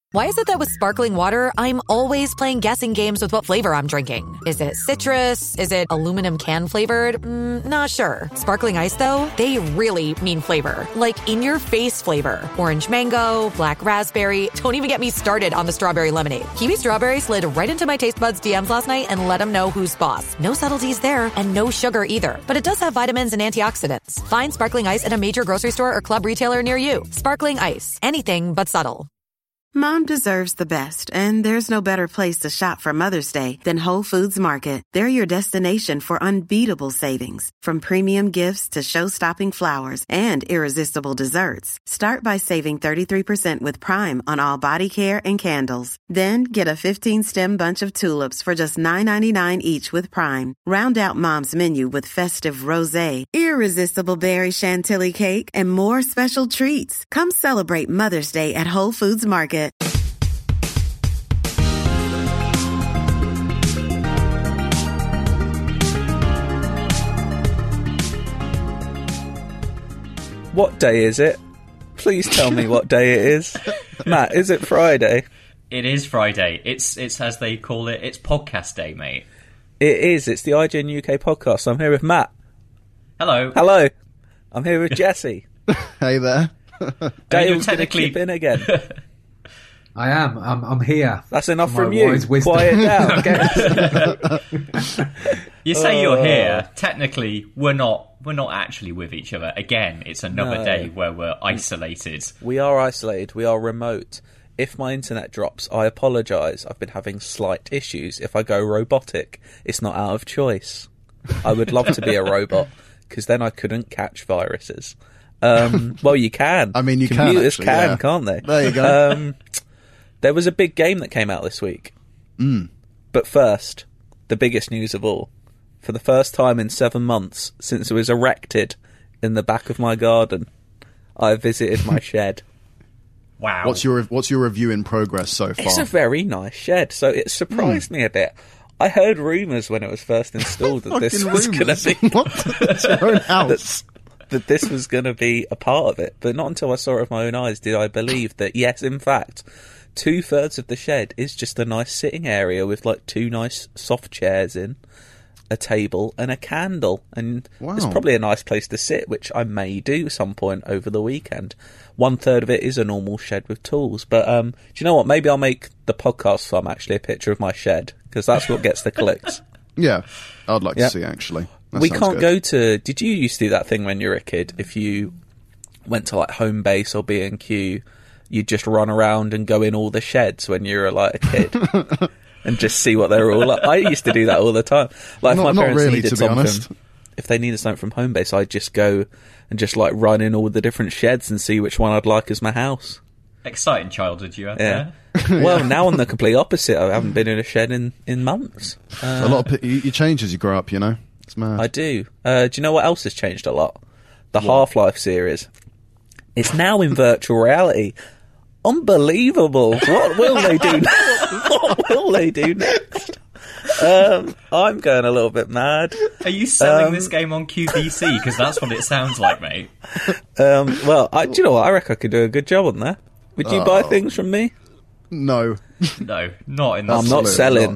Why is it that with sparkling water, I'm always playing guessing games with what flavor I'm drinking? Is it citrus? Is it aluminum can flavored? Not sure. Sparkling ice, though, they really mean flavor. Like in-your-face flavor. Orange mango, black raspberry. Don't even get me started on the strawberry lemonade. Kiwi Strawberry slid right into my taste buds DMs last night and let them know who's boss. No subtleties there, and no sugar either. But it does have vitamins and antioxidants. Find Sparkling Ice at a major grocery store or club retailer near you. Sparkling Ice. Anything but subtle. Mom deserves the best, and there's no better place to shop for Mother's Day than Whole Foods Market. They're your destination for unbeatable savings, from premium gifts to show-stopping flowers and irresistible desserts. Start by saving 33% with Prime on all body care and candles. Then get a 15-stem bunch of tulips for just $9.99 each with Prime. Round out Mom's menu with festive rosé, irresistible berry chantilly cake, and more special treats. Come celebrate Mother's Day at Whole Foods Market. What day is it? Please tell me what day it is. Matt, is it Friday? It is Friday. It's as they call it, it's podcast day, mate. It is. It's the IGN UK podcast. I'm here with Matt. Hello. Hello. I'm here with Jesse. Hey there. Dale's going to chip in again. I am. I'm here. That's enough from you. Quiet down. You say you're here. Technically, we're not actually with each other. Again, it's another day where we're isolated. We are isolated. We are remote. If my internet drops, I apologise. I've been having slight issues. If I go robotic, it's not out of choice. I would love to be a robot, because then I couldn't catch viruses. Well, you can. I mean, Computers can, can't they? There you go. There was a big game that came out this week. But first, the biggest news of all. For the first time in 7 months since it was erected in the back of my garden, I visited my shed. Wow. What's your review in progress so far? It's a very nice shed, so it surprised me a bit. I heard rumours when it was first installed that this was going to be... What? It's your own house. that this was going to be a part of it. But not until I saw it with my own eyes did I believe that, yes, in fact, 2/3 of the shed is just a nice sitting area with like 2 nice soft chairs in, a table and a candle, and it's probably a nice place to sit, which I may do some point over the weekend. 1/3 of it is a normal shed with tools, but do you know what, maybe I'll make the podcast farm actually a picture of my shed, because that's what gets the clicks. Yeah, I'd like to see, actually. That we sounds can't good. go to... Did you used to do that thing when you were a kid? If you went to like Homebase or B&Q, you'd just run around and go in all the sheds when you were like a kid and just see what they were all like. I used to do that all the time. Like if my parents needed something, if they needed something from Homebase, I'd just go and just like run in all the different sheds and see which one I'd like as my house. Exciting childhood you had there. Well, now I'm the complete opposite. I haven't been in a shed in months. A lot of you change as you grow up, you know. It's mad. I do. Do you know what else has changed a lot? The Half-Life series. It's now in virtual reality. Unbelievable. What will they do next? What will they do next? I'm going a little bit mad. Are you selling this game on QVC? Because that's what it sounds like, mate. Well, do you know what? I reckon I could do a good job on that. Would you buy things from me? No. No, not in this. I'm not selling.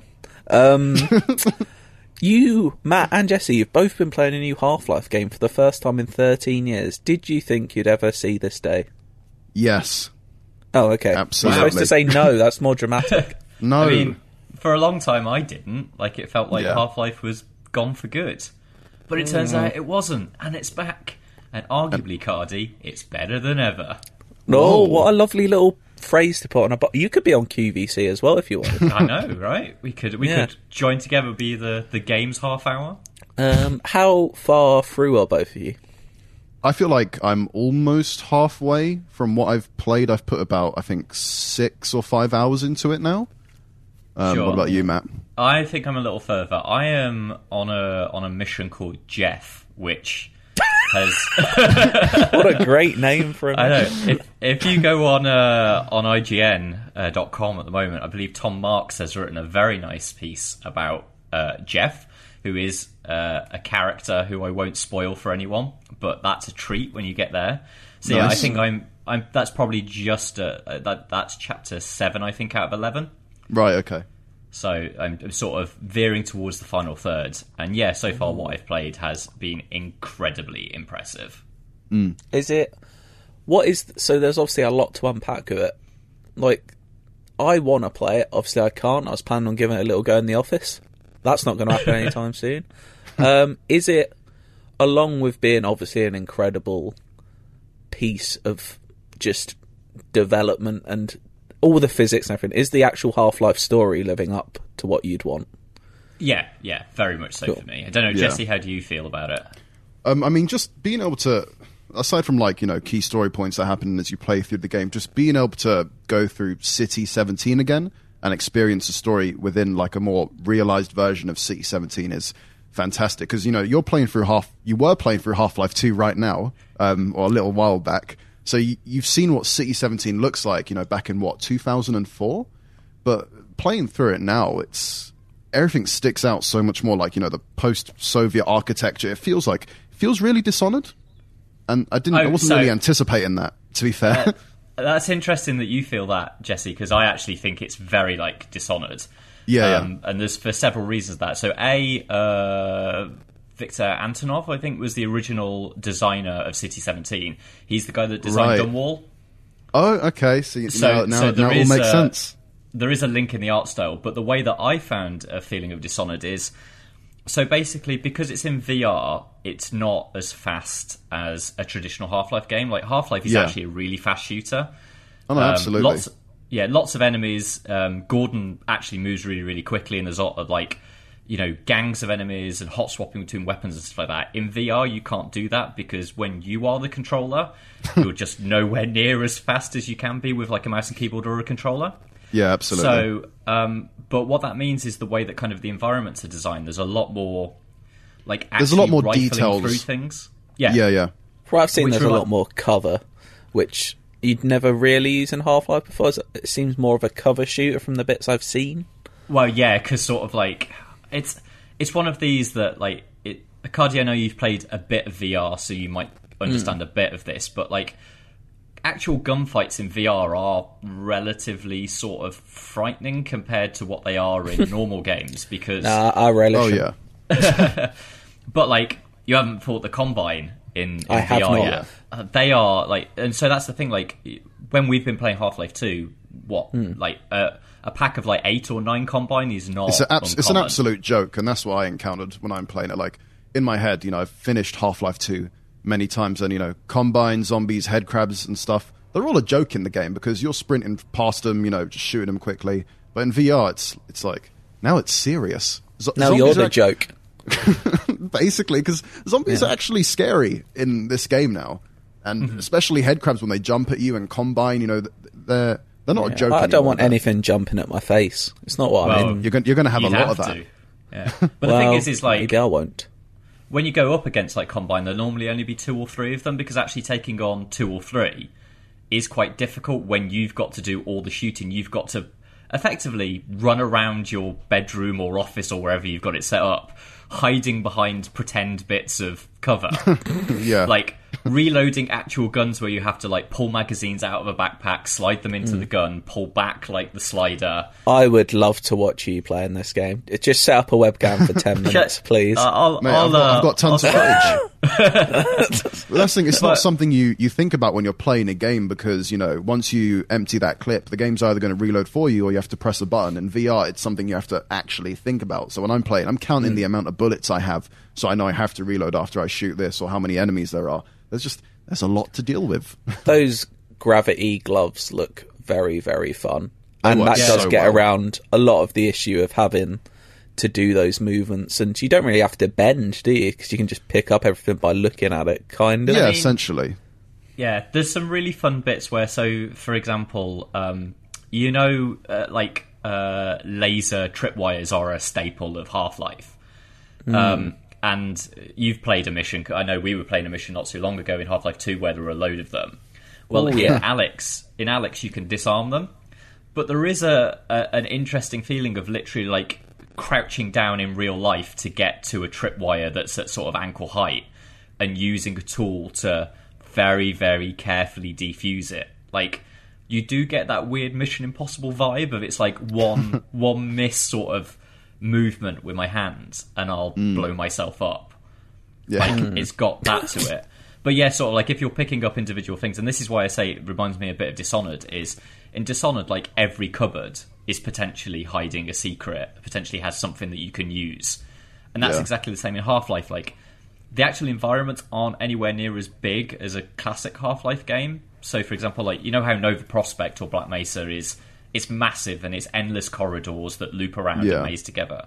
You, Matt and Jesse, you've both been playing a new Half-Life game for the first time in 13 years. Did you think you'd ever see this day? Yes. Oh, okay. Absolutely. You're supposed to say no, that's more dramatic. No. I mean, for a long time I didn't. Like, it felt like Half-Life was gone for good. But it turns out it wasn't, and it's back. And arguably, Cardi, it's better than ever. Oh, what a lovely little phrase to put on a box. You could be on QVC as well if you want. I know, right? We could join together, be the games half hour. How far through are both of you? I feel like I'm almost halfway from what I've played. I've put about, I think, 6 or 5 hours into it now. Sure. What about you, Matt? I think I'm a little further. I am on a mission called Jeff, which has... What a great name for a mission. I know. If you go on IGN.com at the moment, I believe Tom Marks has written a very nice piece about Jeff, who is a character who I won't spoil for anyone, but that's a treat when you get there. So yeah, I think I'm that's probably just that's chapter 7, I think, out of 11. Right. Okay. So I'm sort of veering towards the final third, and yeah, so far what I've played has been incredibly impressive. Is it? What is? So there's obviously a lot to unpack with it. Like, I want to play it. Obviously, I can't. I was planning on giving it a little go in the office. That's not going to happen anytime soon. Is it, along with being obviously an incredible piece of just development and all the physics and everything, is the actual Half-Life story living up to what you'd want? Yeah, very much so for me. I don't know, Jesse, how do you feel about it? I mean, just being able to, aside from like, key story points that happen as you play through the game, just being able to go through City 17 again and experience the story within like a more realized version of City 17 is fantastic. Because, you were playing through Half-Life 2 right now, or a little while back. So you've seen what City 17 looks like, back in 2004? But playing through it now, everything sticks out so much more, like, the post-Soviet architecture. It feels really Dishonored. And I wasn't really anticipating that, to be fair. That's interesting that you feel that, Jesse, because I actually think it's very like Dishonored. Yeah. And there's for several reasons that. So Victor Antonov, I think, was the original designer of City 17. He's the guy that designed Gunwall. Oh, okay. So now it all makes sense. There is a link in the art style, but the way that I found a feeling of Dishonored is, so basically, because it's in VR, it's not as fast as a traditional Half-Life game. Like, Half-Life is actually a really fast shooter. Oh, no, absolutely. Lots of enemies. Gordon actually moves really, really quickly, and there's a lot of, like, gangs of enemies and hot swapping between weapons and stuff like that. In VR, you can't do that because when you are the controller, you're just nowhere near as fast as you can be with like a mouse and keyboard or a controller. Yeah, absolutely. So, but what that means is the way that kind of the environments are designed. There's a lot more, like, actually there's a lot more rifling details through things. Yeah. From what I've seen, there's a lot more cover, which you'd never really use in Half-Life before. It seems more of a cover shooter from the bits I've seen. Well, yeah, because sort of like it's one of these that like Cardi, I know you've played a bit of VR, so you might understand a bit of this, but like actual gunfights in VR are relatively sort of frightening compared to what they are in normal games because I relish them. Oh yeah. But like you haven't fought the Combine in I VR have not yet. They are like, and so that's the thing. Like when we've been playing Half-Life 2, a pack of like 8 or 9 Combine is not. It's an absolute joke, and that's what I encountered when I'm playing it. Like in my head, I've finished Half-Life 2 many times, and Combine, zombies, head crabs, and stuff. They're all a joke in the game because you're sprinting past them, just shooting them quickly. But in VR, it's like now it's serious. Now you're the joke. Basically, because zombies are actually scary in this game now, and especially head crabs when they jump at you, and Combine, they're not a joke. I don't want anything jumping at my face. It's not what I'm in. You're going to have a lot of that. Yeah. But the thing is like maybe I won't. When you go up against like Combine, there'll normally only be 2 or 3 of them because actually taking on 2 or 3 is quite difficult when you've got to do all the shooting. You've got to effectively run around your bedroom or office or wherever you've got it set up, hiding behind pretend bits of cover. Yeah. Like reloading actual guns where you have to like pull magazines out of a backpack, slide them into the gun, pull back like the slider. I would love to watch you play in this game. Just set up a webcam for 10 minutes, please. I've got tons of footage. The last thing, it's not something you think about when you're playing a game because, once you empty that clip, the game's either going to reload for you or you have to press a button. In VR, it's something you have to actually think about. So when I'm playing, I'm counting the amount of bullets I have so I know I have to reload after I shoot this or how many enemies there are. There's a lot to deal with. Those gravity gloves look very, very fun. And that does get around a lot of the issue of having to do those movements. And you don't really have to bend, do you? Because you can just pick up everything by looking at it, kind of. Yeah, essentially. Yeah, there's some really fun bits where, so, for example, laser tripwires are a staple of Half-Life. And you've played a mission. I know we were playing a mission not too long ago in Half-Life 2 where there were a load of them. Well, in Alex, you can disarm them. But there is an interesting feeling of literally like crouching down in real life to get to a tripwire that's at sort of ankle height and using a tool to very, very carefully defuse it. Like, you do get that weird Mission Impossible vibe of it's like one miss sort of movement with my hands and I'll blow myself up. Yeah. Like, it's got that to it. But yeah, sort of like if you're picking up individual things, and this is why I say it reminds me a bit of Dishonored, is in Dishonored, like, every cupboard is potentially hiding a secret, potentially has something that you can use. And that's exactly the same in Half-Life. Like, the actual environments aren't anywhere near as big as a classic Half-Life game. So, for example, like, you know how Nova Prospekt or Black Mesa is, it's massive and it's endless corridors that loop around and maze together.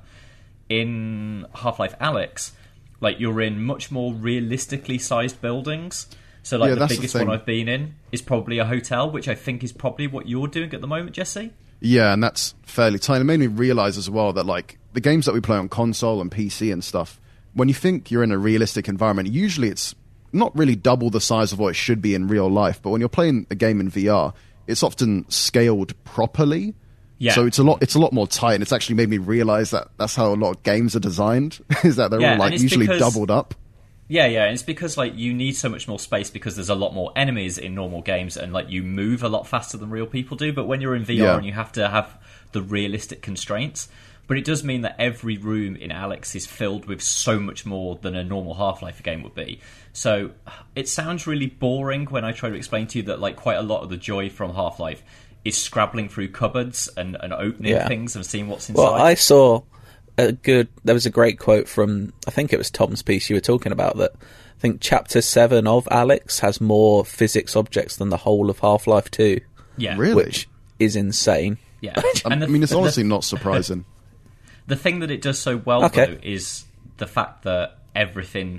In Half-Life Alyx, like, you're in much more realistically sized buildings. So, like, the biggest one I've been in is probably a hotel, which I think is probably what you're doing at the moment, Jesse. Yeah, and that's fairly tiny. It made me realise as well that, like, the games that we play on console and PC and stuff, when you think you're in a realistic environment, usually it's not really double the size of what it should be in real life. But when you're playing a game in VR, it's often scaled properly. Yeah. So it's a lot more tight, and it's actually made me realise that that's how a lot of games are designed, is that they're all, like, usually doubled up. Yeah, and it's because, like, you need so much more space because there's a lot more enemies in normal games and, like, you move a lot faster than real people do. But when you're in VR and you have to have the realistic constraints, but it does mean that every room in Alyx is filled with so much more than a normal Half-Life game would be. So it sounds really boring when I try to explain to you that, like, quite a lot of the joy from Half-Life is scrabbling through cupboards and opening things and seeing what's inside. Well, I saw there was a great quote from, I think it was Tom's piece you were talking about, that I think Chapter 7 of Alyx has more physics objects than the whole of Half-Life 2. Yeah. Really? Which is insane. Yeah. I mean, it's honestly not surprising. The thing that it does so well, though, is the fact that everything...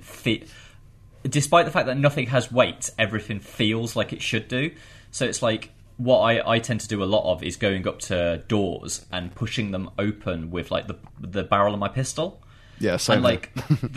despite the fact that nothing has weight, everything feels like it should do. So it's like... What I tend to do a lot of is going up to doors and pushing them open with, like, the barrel of my pistol. Yeah, same. And, like,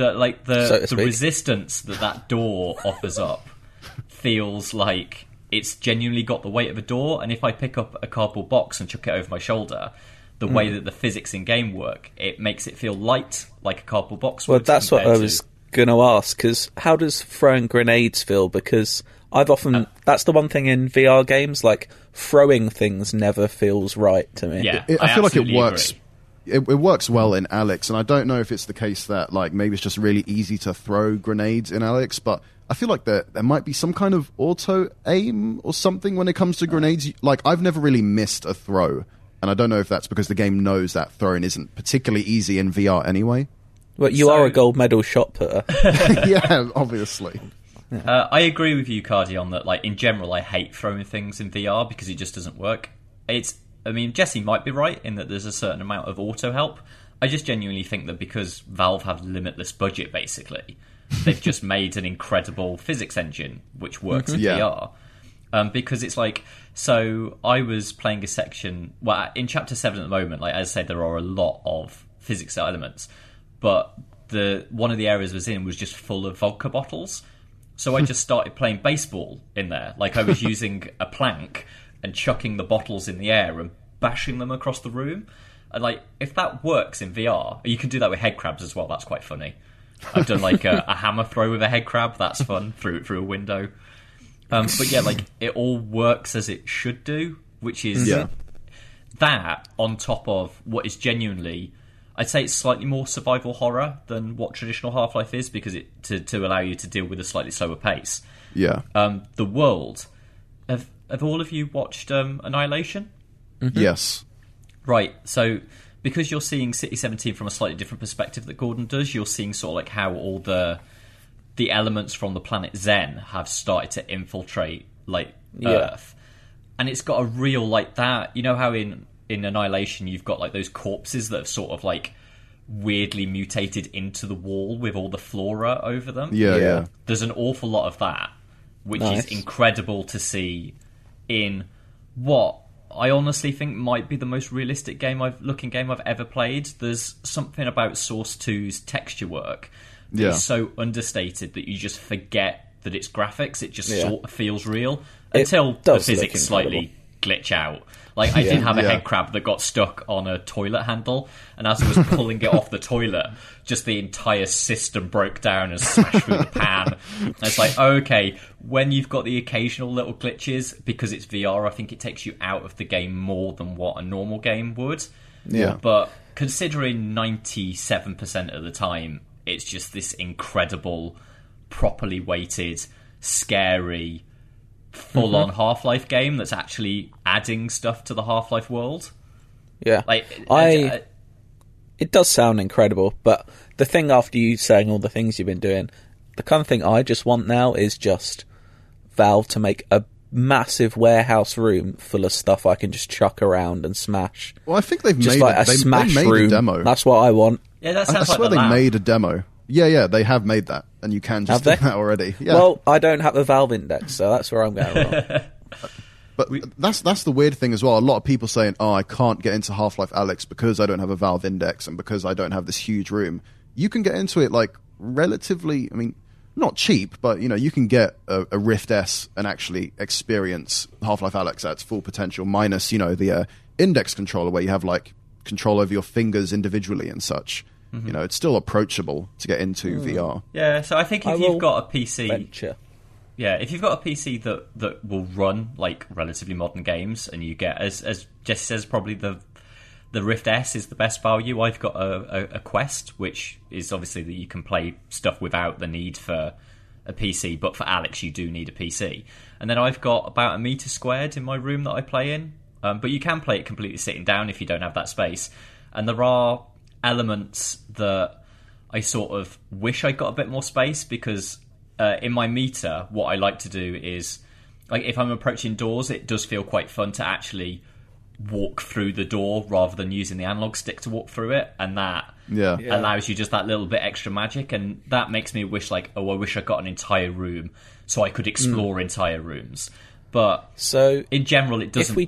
the resistance that door offers up feels like it's genuinely got the weight of a door. And if I pick up a cardboard box and chuck it over my shoulder, the way that the physics in game work, it makes it feel light, like a cardboard box would. Well, that's what I was going to ask, because how does throwing grenades feel? Because I've often... that's the one thing in VR games, like, throwing things never feels right to me. Yeah, I feel like it works. Agree. It works well in Alyx, and I don't know if it's the case that, like, maybe it's just really easy to throw grenades in Alyx, but I feel like there might be some kind of auto-aim or something when it comes to grenades. Like, I've never really missed a throw, and I don't know if that's because the game knows that throwing isn't particularly easy in VR anyway. Well, you are a gold medal shot putter. Yeah, obviously. I agree with you, Cardi, on that. Like, in general, I hate throwing things in VR because it just doesn't work. I mean, Jesse might be right in that there's a certain amount of auto help. I just genuinely think that because Valve have limitless budget, basically, they've just made an incredible physics engine which works in VR. Because it's like, so I was playing a section, well, in Chapter 7 at the moment, like, as I said, there are a lot of physics elements, but one of the areas I was in was just full of vodka bottles. So I just started playing baseball in there. Like, I was using a plank and chucking the bottles in the air and bashing them across the room. And, like, if that works in VR, you can do that with head crabs as well. That's quite funny. I've done, like, a hammer throw with a head crab. That's fun, through a window. But, yeah, like, it all works as it should do, which is that on top of what is genuinely... I'd say it's slightly more survival horror than what traditional Half-Life is, because to allow you to deal with a slightly slower pace. Yeah. The world... Have all of you watched Annihilation? Mm-hmm. Yes. Right, so because you're seeing City 17 from a slightly different perspective that Gordon does, you're seeing sort of like how all the elements from the planet Zen have started to infiltrate, like, Earth. And it's got a real, like, that... You know how in Annihilation you've got, like, those corpses that have sort of, like, weirdly mutated into the wall with all the flora over them? Yeah. There's an awful lot of that, which is incredible to see in what I honestly think might be the most realistic looking game I've ever played. There's something about Source 2's texture work that is so understated that you just forget that it's graphics. It just sort of feels real until the physics slightly glitch out. Like, I did have a head crab that got stuck on a toilet handle, and as I was pulling it off the toilet, just the entire system broke down and smashed through the pan. And it's like, okay, when you've got the occasional little glitches, because it's VR, I think it takes you out of the game more than what a normal game would. Yeah. But considering 97% of the time, it's just this incredible, properly weighted, scary, full-on Half-Life game that's actually adding stuff to the Half-Life world. Yeah. Like, it does sound incredible, but the thing after you saying all the things you've been doing, the kind of thing I just want now is just Valve to make a massive warehouse room full of stuff I can just chuck around and smash. Well, I think they've just made like a smash they made room. a demo. That's what I want. Yeah, that I sounds like swear the they lab. made a demo. Yeah, they have made that, and you can just do that already. Yeah. Well, I don't have a Valve Index, so that's where I'm going wrong. But that's the weird thing as well. A lot of people saying, "Oh, I can't get into Half-Life Alyx because I don't have a Valve Index and because I don't have this huge room." You can get into it like relatively. I mean, not cheap, but you can get a Rift S and actually experience Half-Life Alyx at its full potential, minus the Index controller where you have like control over your fingers individually and such. It's still approachable to get into VR. Yeah, so I think if you've got a PC... Venture. Yeah, if you've got a PC that will run like relatively modern games, and you get, as Jesse says, probably the Rift S is the best value. I've got a Quest, which is obviously that you can play stuff without the need for a PC, but for Alyx you do need a PC. And then I've got about 1 meter squared in my room that I play in, but you can play it completely sitting down if you don't have that space. And there are elements that I sort of wish I got a bit more space, because in my meter, what I like to do is, like, if I'm approaching doors, it does feel quite fun to actually walk through the door rather than using the analog stick to walk through it, and that allows you just that little bit extra magic, and that makes me wish, like, I wish I got an entire room so I could explore entire rooms. But so in general, it doesn't.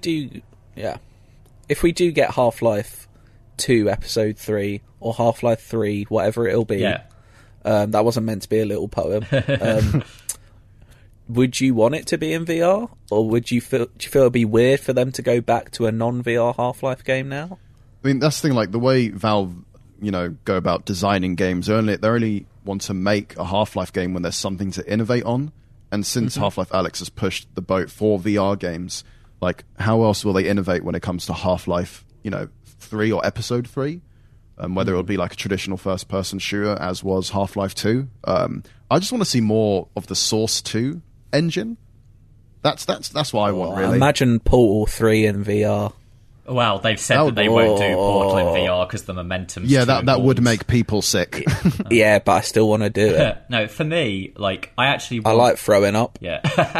If we do get Half-Life 2 Episode 3 or Half-Life 3, whatever it'll be, that wasn't meant to be a little poem. Would you want it to be in VR, or do you feel it'd be weird for them to go back to a non-VR Half-Life game now? I mean, that's the thing. Like the way Valve, go about designing games, they only want to make a Half-Life game when there's something to innovate on. And since Half-Life Alyx has pushed the boat for VR games, like how else will they innovate when it comes to Half-Life, 3 or Episode 3? Whether it'll be like a traditional first-person shooter, as was Half-Life 2. I just want to see more of the Source 2 engine. That's what I want, really. Imagine Portal 3 in VR. Well, they've said that they won't do Portal in VR because the momentum's too that would make people sick. Yeah, but I still want to do it. No, for me, like, I like throwing up. Yeah.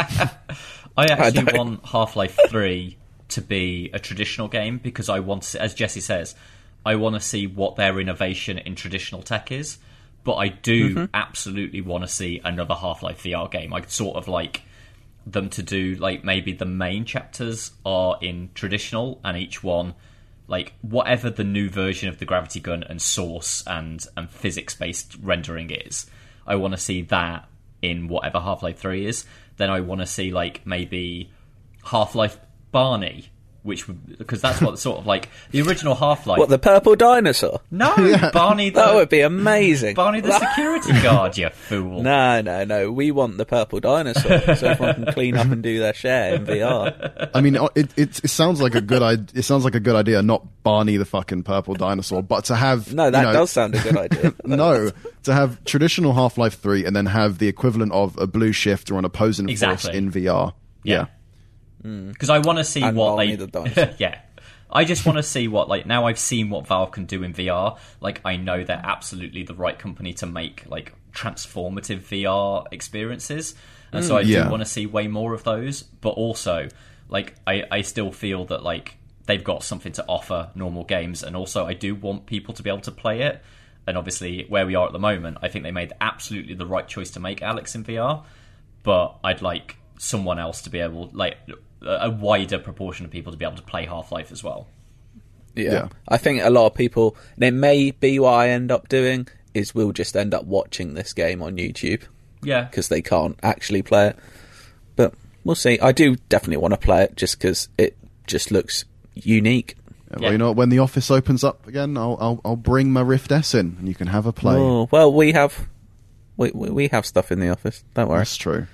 I actually want Half-Life 3 to be a traditional game, because I want to, as Jesse says, I want to see what their innovation in traditional tech is. But I do absolutely want to see another Half-Life VR game. I'd sort of like them to do, like, maybe the main chapters are in traditional, and each one, like, whatever the new version of the gravity gun and Source and physics-based rendering is, I want to see that in whatever Half-Life 3 is. Then I want to see, like, maybe Half-Life Barney, because that's what sort of like the original Half-Life. What, the purple dinosaur? No, Barney. That would be amazing. Barney the security guard, you fool. No. We want the purple dinosaur so everyone can clean up and do their share in VR. I mean, it sounds like a good idea. It sounds like a good idea, not Barney the fucking purple dinosaur, but to have that does sound a good idea. No, to have traditional Half-Life 3 and then have the equivalent of a Blue Shift or an opposing force in VR. Yeah. Because I want to see what the yeah, I just want to see what, like, now I've seen what Valve can do in VR. Like, I know they're absolutely the right company to make, like, transformative VR experiences, and so I do want to see way more of those. But also, like, I still feel that, like, they've got something to offer normal games, and also I do want people to be able to play it. And obviously, where we are at the moment, I think they made absolutely the right choice to make Alyx in VR. But I'd like someone else to be able, like, a wider proportion of people to be able to play Half-Life as well. Yeah. I think a lot of people, and it may be what I end up doing, is we'll just end up watching this game on YouTube. Yeah. Because they can't actually play it. But we'll see. I do definitely want to play it, just because it just looks unique. Yeah, well, you know what? When the office opens up again, I'll bring my Rift S in, and you can have a play. Oh, well, we have stuff in the office. Don't worry. That's true.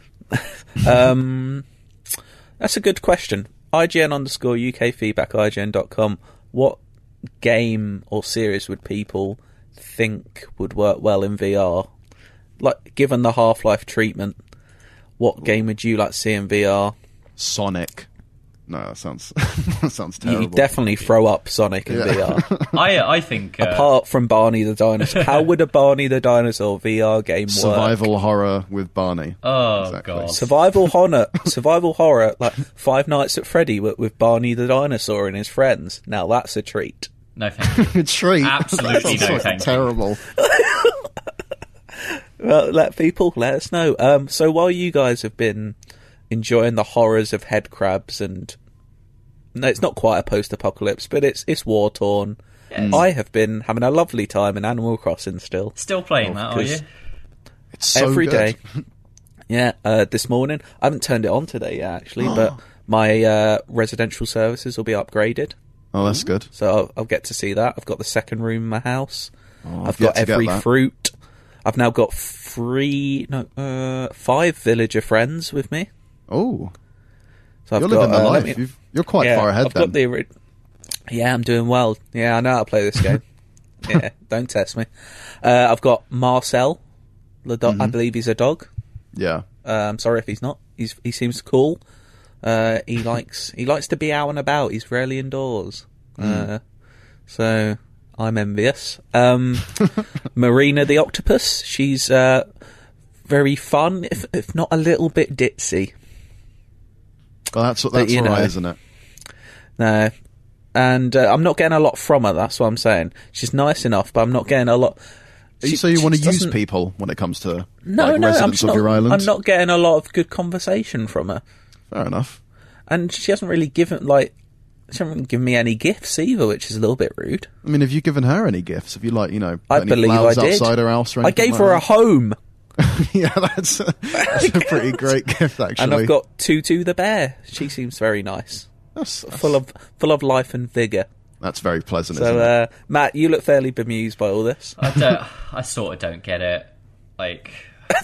That's a good question. IGN_UK feedback, IGN.com. What game or series would people think would work well in VR? Like, given the Half-Life treatment, what game would you like to see in VR? Sonic. No, that sounds terrible. You definitely throw up Sonic in VR. I think... Apart from Barney the Dinosaur. How would a Barney the Dinosaur VR game work? Survival horror with Barney. Oh, Exactly. God. Survival horror, like Five Nights at Freddy with Barney the Dinosaur and his friends. Now that's a treat. No, thank you. Treat. Absolutely That sounds no, like thank you. terrible. Well, let us know. So while you guys have been enjoying the horrors of head crabs and... No, it's not quite a post-apocalypse, but it's war-torn. Yes. I have been having a lovely time in Animal Crossing still. Still playing that, are you? It's so Every good. day. Yeah, this morning. I haven't turned it on today yet, actually, but my residential services will be upgraded. Oh, that's good. So I'll get to see that. I've got the second room in my house. Oh, I've yet got to get every that. fruit. I've now got 5 villager friends with me. Oh, So I've you're got, living the let life. me- You're quite yeah, far ahead I've then. got yeah, I'm doing well. Yeah, I know how to play this game. Yeah, don't test me. I've got Marcel, the dog. I believe he's a dog. Yeah. I'm sorry if he's not. He seems cool. He likes to be out and about. He's rarely indoors. So I'm envious. Marina the octopus. She's very fun, if not a little bit ditzy. Well, that's all you right, know. isn't it? No. And I'm not getting a lot from her, that's what I'm saying. She's nice enough, but I'm not getting a lot... So you want to she use doesn't- people when it comes to No, I'm residents of your island? I'm not getting a lot of good conversation from her. Fair enough. And she hasn't really given, she hasn't given me any gifts either, which is a little bit rude. I mean, have you given her any gifts? Have you, put I any believe flowers I did. outside her house or I anything gave her a like home. that? Yeah, that's a pretty great gift, actually. And I've got Tutu the bear. She seems very nice. That's Full of life and vigour. That's very pleasant, isn't it? So, Matt, you look fairly bemused by all this. I sort of don't get it. Like,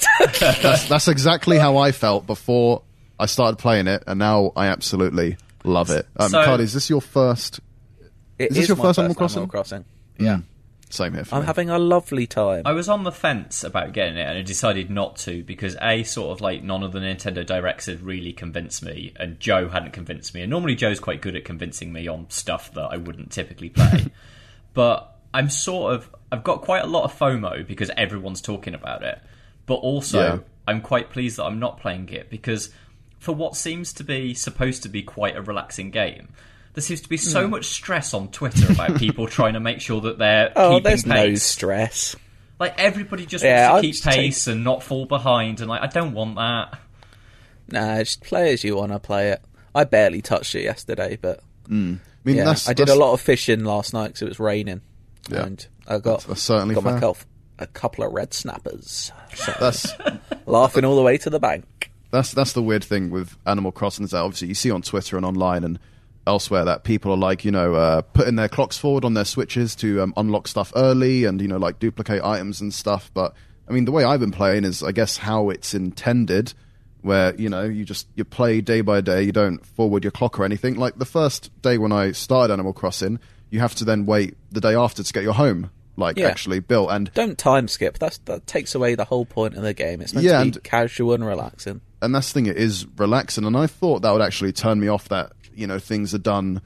That's exactly how I felt before I started playing it, and now I absolutely love it. So- Cardi, is this your first? It Is this your my first Animal Crossing? Yeah. Same here. For I'm me. having a lovely time. I was on the fence about getting it, and I decided not to because none of the Nintendo Directs had really convinced me, and Joe hadn't convinced me. And normally Joe's quite good at convincing me on stuff that I wouldn't typically play. But I've got quite a lot of FOMO because everyone's talking about it. But also, Yeah. I'm quite pleased that I'm not playing it because for what seems to be supposed to be quite a relaxing game, there seems to be so much stress on Twitter about people trying to make sure that they're keeping there's pace. no stress. Like, everybody just Yeah, wants I'd to keep pace and not fall behind, and I don't want that. Nah, just play as you want to play it. I barely touched it yesterday, but I mean, yeah, I did a lot of fishing last night because it was raining, Yeah. and I got That's certainly fair. myself a couple of red snappers. So, That's laughing all the way to the bank. that's the weird thing with Animal Crossing is that obviously you see on Twitter and online and elsewhere that people are putting their clocks forward on their switches to unlock stuff early and duplicate items and stuff. But I mean, the way I've been playing is I guess how it's intended, where you play day by day. You don't forward your clock or anything. Like the first day when I started Animal Crossing, you have to then wait the day after to get your home actually built. And Don't time skip. That takes away the whole point of the game. It's meant Yeah, to be and- casual and relaxing. and that's the thing, it is relaxing, and I thought that would actually turn me off that things are done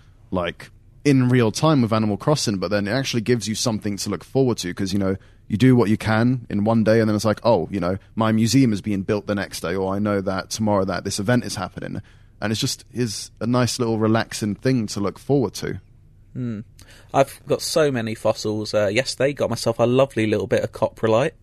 in real time with Animal Crossing, but then it actually gives you something to look forward to because you do what you can in one day and then it's like, my museum is being built the next day, or I know that tomorrow that this event is happening, and it's just is a nice little relaxing thing to look forward to. I've got so many fossils. Yesterday, got myself a lovely little bit of coprolite.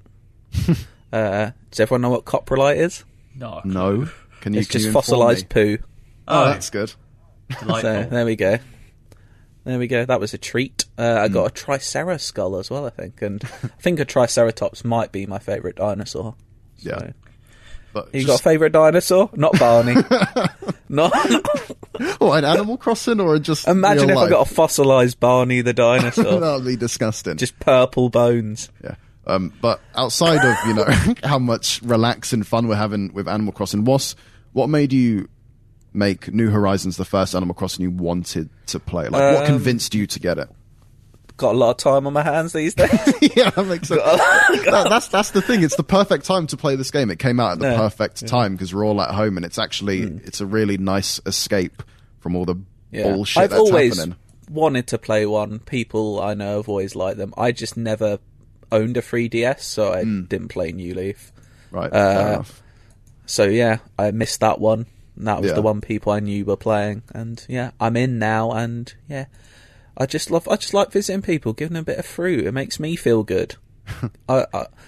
Does everyone know what coprolite is? No. No, can you It's just inform fossilized me? poo. Oh, that's good. Delightful. So there we go. There we go. That was a treat. I got a Tricera skull as well, I think, and I think a Triceratops might be my favourite dinosaur. Yeah. But You got a favourite dinosaur? Not Barney. not. What, in Animal Crossing or just Imagine if real I life? got a fossilised Barney the dinosaur. That would be disgusting. Just purple bones. Yeah. But outside of, how much relaxing fun we're having with Animal Crossing, what made you make New Horizons the first Animal Crossing you wanted to play? Like, what convinced you to get it? Got a lot of time on my hands these days. Yeah, that makes sense. That's the thing. It's the perfect time to play this game. It came out at the perfect time because we're all at home, and it's actually it's a really nice escape from all the bullshit I've that's always happening. wanted to play one. People I know have always liked them. I just never owned a 3DS, so I didn't play New Leaf. Right. Fair enough. So yeah, I missed that one. And that was Yeah. the one people I knew were playing, and yeah, I'm in now, and yeah, I just like visiting people, giving them a bit of fruit. It makes me feel good. I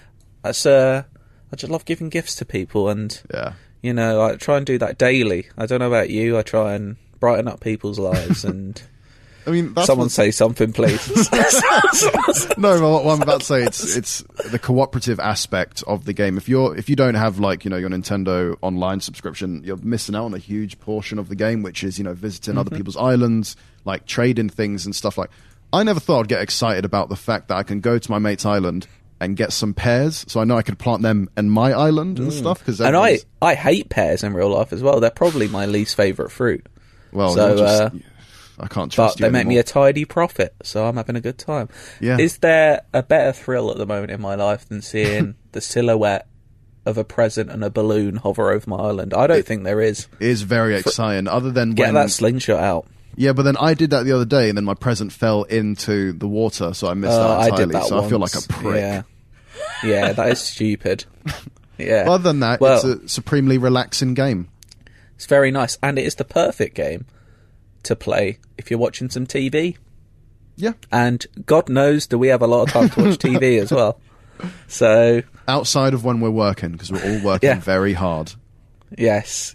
just love giving gifts to people, and Yeah. I try and do that daily. I don't know about you. I try and brighten up people's lives, and I mean, that's someone what- say something, please. No, what I'm about to say, it's the cooperative aspect of the game. If you don't have your Nintendo Online subscription, you're missing out on a huge portion of the game, which is visiting other people's islands, like trading things and stuff like. I never thought I'd get excited about the fact that I can go to my mate's island and get some pears, so I know I could plant them in my island and stuff. And I hate pears in real life as well. They're probably my least favourite fruit. well, so, I can't But trust you they make me anymore. a tidy profit, so I'm having a good time. Yeah. Is there a better thrill at the moment in my life than seeing the silhouette of a present and a balloon hover over my island? I don't think there is. It is very exciting. Other than Get when that slingshot out. Yeah, but then I did that the other day, and then my present fell into the water, so I missed out I entirely. did that so once. I feel like a prick. Yeah, that is stupid. Yeah. Other than that, Well, it's a supremely relaxing game. it's very nice, and it is the perfect game to play if you're watching some TV. Yeah. And God knows, do we have a lot of time to watch TV as well? So Outside of when we're working, because we're all working Yeah. very hard. yes.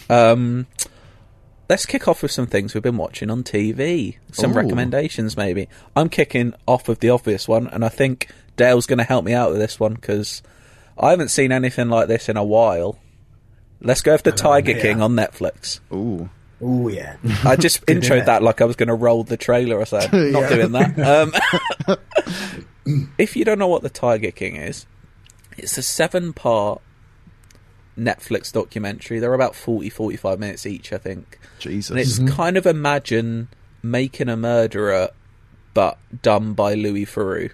Let's kick off with some things we've been watching on TV. Some Ooh. recommendations, maybe. I'm kicking off with the obvious one, and I think Dale's going to help me out with this one, because I haven't seen anything like this in a while. Let's go after Tiger King on Netflix. Ooh. Oh yeah. I just Good, introed innit? that like I was going to roll the trailer or something. Not Yeah. doing that. If you don't know what the Tiger King is, it's a 7-part Netflix documentary. They're about 40-45 minutes each, I think. Jesus. And it's kind of imagine Making a Murderer, but done by Louis Theroux.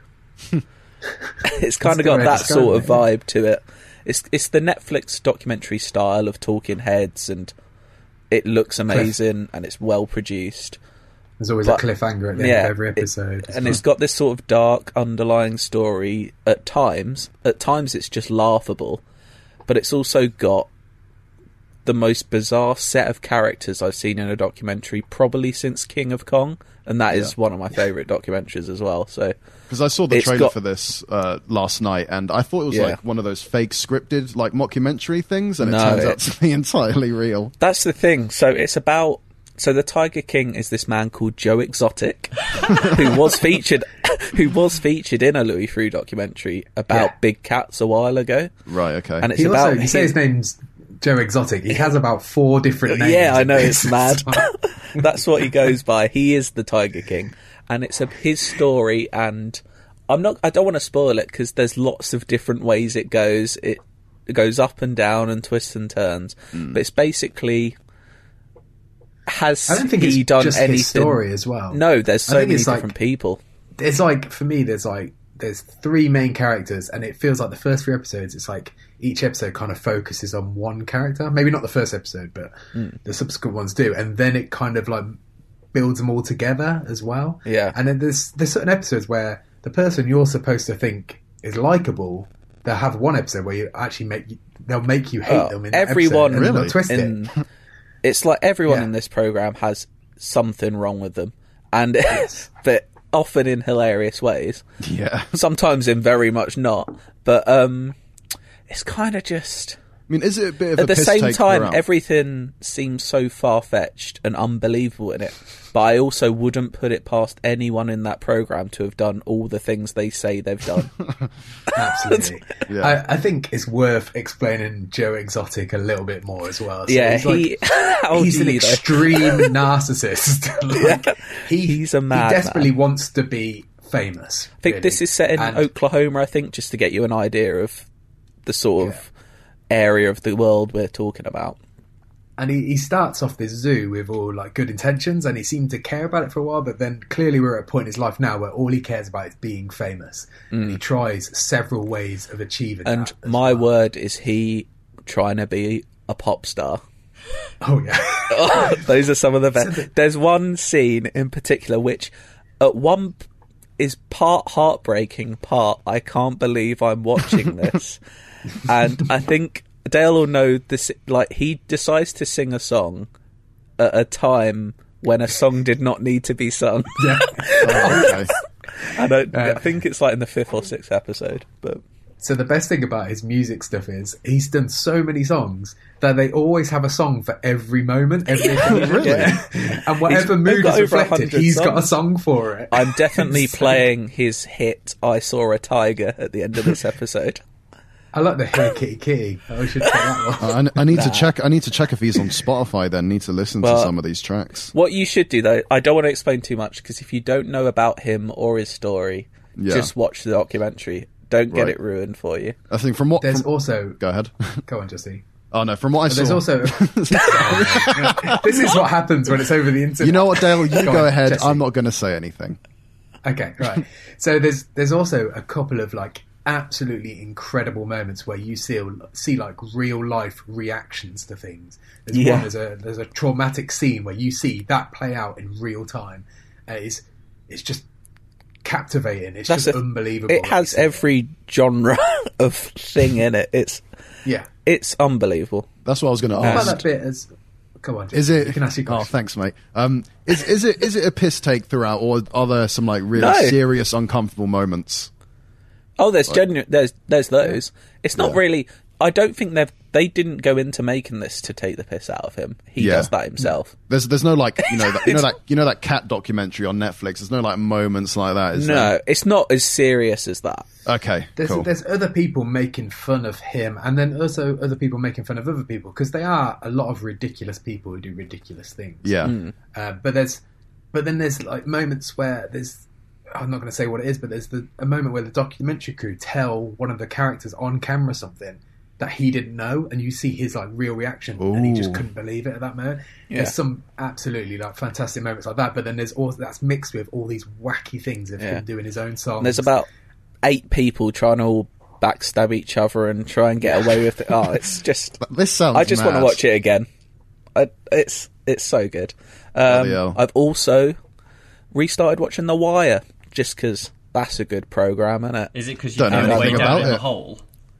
It's kind of got that sort of vibe to it. It's the Netflix documentary style of talking heads, and it looks amazing and it's well produced. There's always But- a cliffhanger at the end of every episode. And it's got this sort of dark underlying story at times. At times it's just laughable, but it's also got the most bizarre set of characters I've seen in a documentary probably since King of Kong, and that is one of my favourite documentaries as well. So Because I saw the It's trailer got- for this last night, and I thought it was Yeah. like one of those fake scripted, like mockumentary things, and it No, turns out it's- to be entirely real. that's the thing. So it's about... So the Tiger King is this man called Joe Exotic, who was featured in a Louis Theroux documentary about big cats a while ago. Right, okay. And it's He about also, you say his name's Joe Exotic. He has about 4 different names. Yeah, I in know, this. it's mad. That's what he goes by. He is the Tiger King, and it's his story. And I don't want to spoil it because there's lots of different ways it goes. It goes up and down and twists and turns. But it's basically has I don't think he it's done just anything? his story as well. No, there's I so think many it's like- different people. It's like, for me, there's 3 main characters, and it feels like the first 3 episodes, it's like each episode kind of focuses on one character. Maybe not the first episode, but the subsequent ones do. And then it kind of like builds them all together as well. Yeah. And then there's certain episodes where the person you're supposed to think is likable, they'll have one episode where you actually they'll make you hate them in that everyone episode, and they'll really? twist in, it. it's like everyone Yeah. in this program has something wrong with them, and but often in hilarious ways. Yeah. Sometimes in very much not, but it's kind of just mean, is it a bit of At a the piss same take time, throughout? everything seems so far-fetched and unbelievable in it, but I also wouldn't put it past anyone in that programme to have done all the things they say they've done. Absolutely. Yeah. I think it's worth explaining Joe Exotic a little bit more as well. So Yeah, he's like, how he's do an you, though? extreme narcissist. Like, He's a madman. He desperately wants to be famous. I think this is set in And- Oklahoma, I think, just to get you an idea of the sort of area of the world we're talking about. And he starts off this zoo with all like good intentions, and he seemed to care about it for a while. But then clearly we're at a point in his life now where all he cares about is being famous, and he tries several ways of achieving And that. as my well. word is he trying to be a pop star. Oh yeah, Those are some of the best. There's one scene in particular which at one is part heartbreaking, part I can't believe I'm watching this. And I think Dale will know this, like, he decides to sing a song at a time when a song did not need to be sung. Oh, okay. I think it's like in the 5th or 6th episode, but So the best thing about his music stuff is he's done so many songs that they always have a song for every moment, every occasion. Really? And whatever They've mood got is over reflected, 100 he's got a songs. song for it. I'm definitely playing his hit "I Saw a Tiger" at the end of this episode. I like the Hey Kitty Kitty. I should play that one. I need to check. I need to check if he's on Spotify. Then need to listen to Well, some of these tracks. What you should do, though, I don't want to explain too much, because if you don't know about him or his story, Yeah. just watch the documentary. Don't get Right. it ruined for you. I think from what. There's from- also... Go ahead. Go on, Justy. Oh no, from what I saw. There's also... This is what happens when it's over the internet. You know what, Dale? You go on, ahead. Jesse. I'm not going to say anything. Okay, right. So there's also a couple of like absolutely incredible moments where you see like real life reactions to things. There's a traumatic scene where you see that play out in real time. It's just captivating. It's just unbelievable. It has every genre of thing in it. It's unbelievable. That's what I was going to What about ask. that bit as... Come on, Is Justin, it? you can ask your Oh, question. thanks, mate. Is it a piss take throughout, or are there some like really No. serious, uncomfortable moments? Oh, there's there's those. It's not really. I don't think they didn't go into making this to take the piss out of him. He Yeah. does that himself. There's no like that cat documentary on Netflix. There's no like moments like that. Is No, there? it's not as serious as that. Okay. Cool. There's other people making fun of him, and then also other people making fun of other people, because they are a lot of ridiculous people who do ridiculous things. Yeah. But then there's like moments where I'm not going to say what it is, but there's a moment where the documentary crew tell one of the characters on camera something that he didn't know, and you see his like real reaction, and he just Ooh. couldn't believe it at that moment. Yeah. There's some absolutely like fantastic moments like that, but then there's also that's mixed with all these wacky things of Yeah. him doing his own songs. And there's about 8 people trying to all backstab each other and try and get away with it. Oh, it's just. This sounds. I just want mad. to watch it again. It's so good. Bloody hell. I've also restarted watching The Wire just because that's a good program, isn't it? Is it because you Don't know found your way anything down about in the it. hole?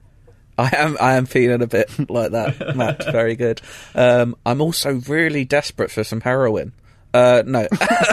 I am feeling a bit like that, Matt. Very good. I'm also really desperate for some heroin. No,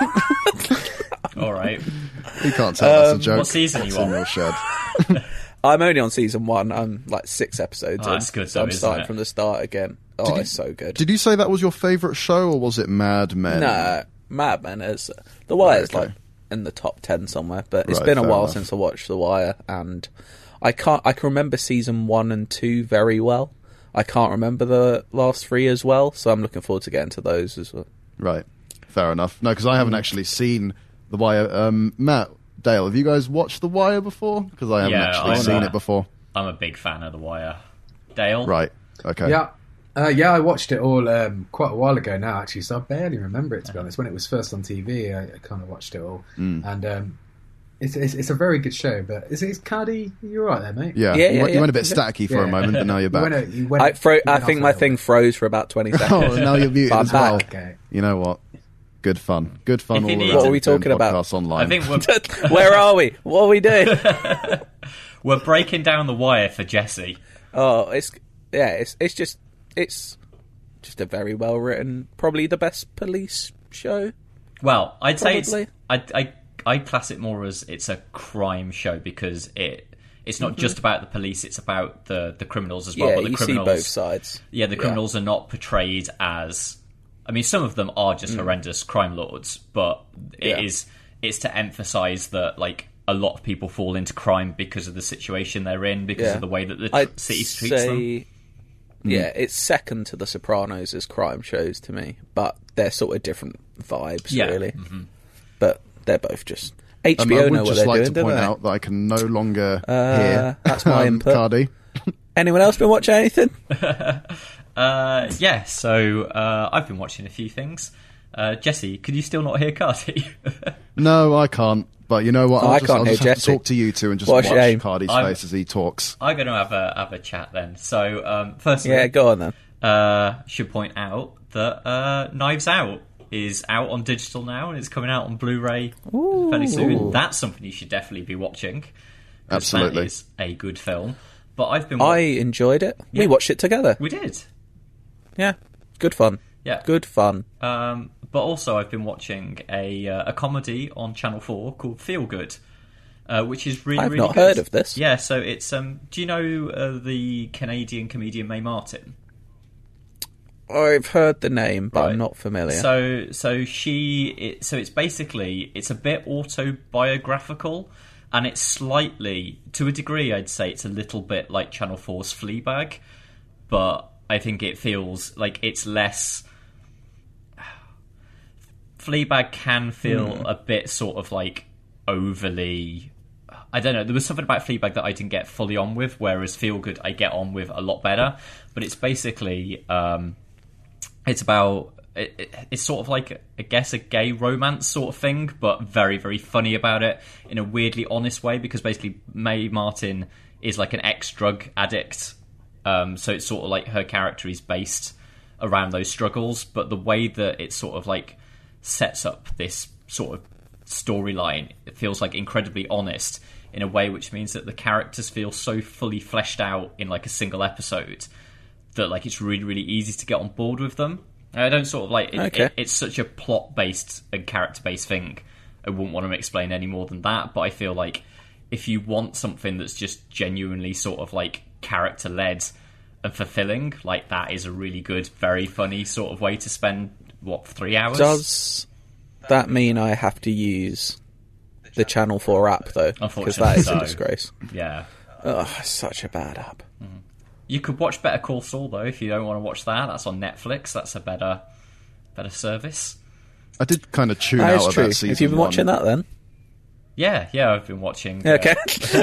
All right. You can't tell that's a joke. what season are you It's in on? your shed. I'm only on season 1. I'm like 6 episodes Oh, in, that's good so though, I'm isn't starting it? from the start again. Oh, it's so good. Did you say that was your favourite show, or was it Mad Men? No, Mad Men is The Wire's okay. like in the top 10 somewhere, but it's Right, been a fair while enough. since I watched The Wire, and I can remember season 1 and 2 very well. I can't remember the last 3 as well, so I'm looking forward to getting to those as well. Right. Fair enough. No, because I haven't actually seen The Wire. Matt, Dale, have you guys watched The Wire before? Because I haven't Yeah, actually I'm, seen it before. I'm a big fan of The Wire. Dale? Right. Okay. Yeah. I watched it all quite a while ago now, actually, so I barely remember it, to be honest. When it was first on TV, I kind of watched it all. And it's a very good show, but is Cardi, you're right there, mate? Yeah. Yeah, you, yeah, went, yeah. you went a bit stacky for a Yeah. moment, but now you're back. I think my thing froze for about 20 seconds. Oh, now you're muted But I'm as well. back. Okay. You know what? Good fun. Good fun If all you need around. to- What are we doing talking about? podcasts online. I think we're, Where are we? What are we doing? we're breaking down The Wire for Jesse. Oh, it's just a very well written, probably the best police show. Well, I'd say Probably. I'd class it more as it's a crime show because it it's not just about the police, it's about the criminals as well. Yeah, but the you criminals, see both sides. Yeah, the criminals are not portrayed as... I mean, some of them are just horrendous crime lords, but it's to emphasise that, like, a lot of people fall into crime because of the situation they're in, because of the way that the city treats them. Yeah, it's second to The Sopranos as crime shows to me, but they're sort of different vibes, really. Mm-hmm. But they're both just... HBO know what they're doing, I would just like to point out that I can no longer hear that's my input. Cardi. Anyone else been watching anything? Yeah, so I've been watching a few things. Jesse, could you still not hear Cardi? No, I can't. But you know what? I can't hear have Jesse. to talk to you two and just watch Cardi's face as he talks. I'm going to have a chat then. So, firstly... Yeah, go on then. Should point out that Knives Out is out on digital now, and it's coming out on Blu-ray fairly soon. That's something you should definitely be watching. Absolutely. That is a good film. But I enjoyed it. Yeah. We watched it together. We did. Yeah. Good fun. Yeah. Good fun. But also I've been watching a comedy on Channel 4 called Feel Good, which is really, really good. I've not heard of this. Yeah, so it's... do you know the Canadian comedian Mae Martin? I've heard the name, but I'm not familiar. So it's basically, it's a bit autobiographical, and it's slightly, to a degree, I'd say it's a little bit like Channel 4's Fleabag, but I think it feels like it's less... Fleabag can feel a bit sort of like overly... I don't know, there was something about Fleabag that I didn't get fully on with, whereas Feel Good I get on with a lot better, but it's basically... It's about... It's sort of like, I guess, a gay romance sort of thing, but very, very funny about it in a weirdly honest way, because basically Mae Martin is like an ex-drug addict, so it's sort of like her character is based around those struggles, but the way that it sort of like sets up this sort of storyline, it feels like incredibly honest in a way which means that the characters feel so fully fleshed out in like a single episode that like it's really, really easy to get on board with them. I don't sort of like it's such a plot-based and character-based thing. I wouldn't want to explain any more than that, but I feel like if you want something that's just genuinely sort of like character-led and fulfilling, like that is a really good, very funny sort of way to spend 3 hours. Does that mean I have to use the Channel 4 app though? Because that is a disgrace. Yeah. Oh, it's such a bad app. Mm-hmm. You could watch Better Call Saul, though, if you don't want to watch that. That's on Netflix. That's a better service. I did kind of tune out of that season. Have you been watching that, then? Yeah, I've been watching... Okay.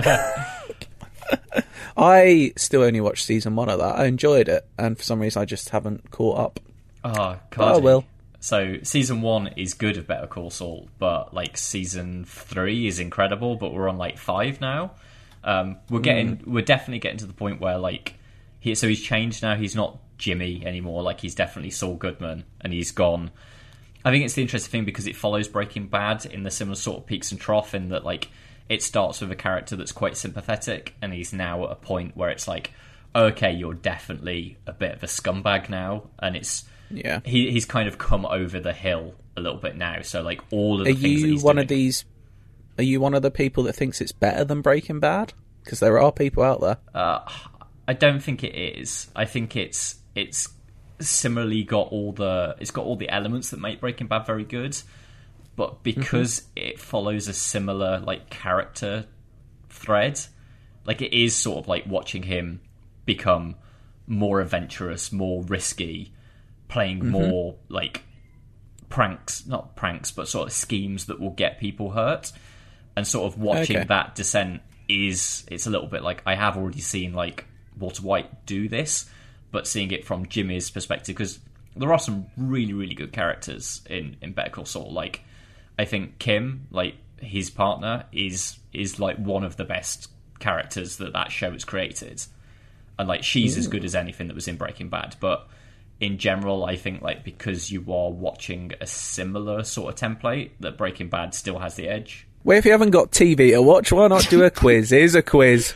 I still only watched season 1 of that. I enjoyed it, and for some reason I just haven't caught up. Oh, God. I will. So, season 1 is good of Better Call Saul, but, like, season 3 is incredible, but we're on, like, 5 now. We're definitely getting to the point where, like... he's changed now. He's not Jimmy anymore. Like, he's definitely Saul Goodman, and he's gone. I think it's the interesting thing because it follows Breaking Bad in the similar sort of peaks and trough in that, like, it starts with a character that's quite sympathetic, and he's now at a point where it's like, okay, you're definitely a bit of a scumbag now, and it's he's kind of come over the hill a little bit now. So, like, all of the things that he's doing. Are you one of the people that thinks it's better than Breaking Bad? Because there are people out there. I don't think it is. I think it's similarly got all the elements that make Breaking Bad very good, but because it follows a similar like character thread, like it is sort of like watching him become more adventurous, more risky, playing more like not pranks, but sort of schemes that will get people hurt, and sort of watching that descent it's a little bit like I have already seen like Walter White do this, but seeing it from Jimmy's perspective, because there are some really, really good characters in Better Call Saul. Like, I think Kim, like his partner, is like one of the best characters that show has created, and like she's as good as anything that was in Breaking Bad. But in general, I think like because you are watching a similar sort of template, that Breaking Bad still has the edge. Well, if you haven't got TV to watch, why not do a quiz? Here's a quiz.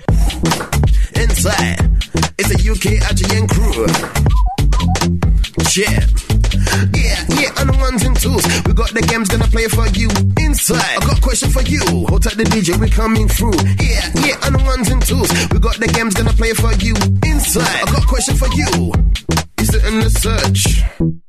Inside, it's a UK IGN crew. Yeah, Yeah, and the ones and twos. We got the games gonna play for you. Inside, I got a question for you. Hold tight the DJ, we coming through. Yeah, and the ones and twos. We got the games gonna play for you. Inside, I got a question for you. Is it in the search?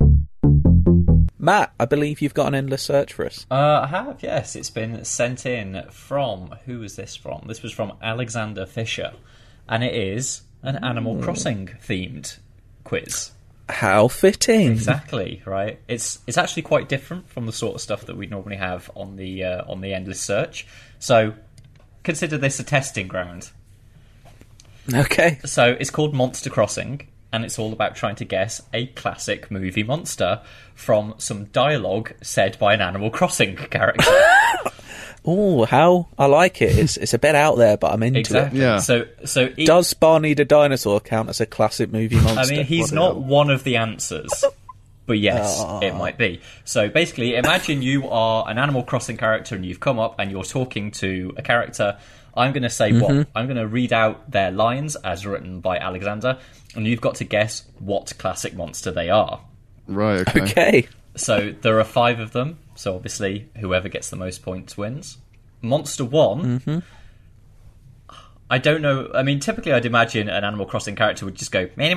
Matt, I believe you've got an endless search for us. I have, yes. It's been sent in from... Who was this from? This was from Alexander Fisher. And it is an Animal Crossing themed quiz. How fitting. Exactly, right? It's actually quite different from the sort of stuff that we normally have on the endless search. So consider this a testing ground. Okay. So it's called Monster Crossing, and it's all about trying to guess a classic movie monster from some dialogue said by an Animal Crossing character. Oh, how I like it. It's a bit out there, but I'm into Exactly. Yeah. So Does Barney the dinosaur count as a classic movie monster? I mean, he's not one of the answers, but yes, it might be. So basically, imagine you are an Animal Crossing character and you've come up and you're talking to a character. I'm going to say what? I'm going to read out their lines as written by Alexander, and you've got to guess what classic monster they are. Right, okay. Okay. So there are 5 of them. So obviously, whoever gets the most points wins. Monster 1. I don't know. I mean, typically, I'd imagine an Animal Crossing character would just go. Yeah.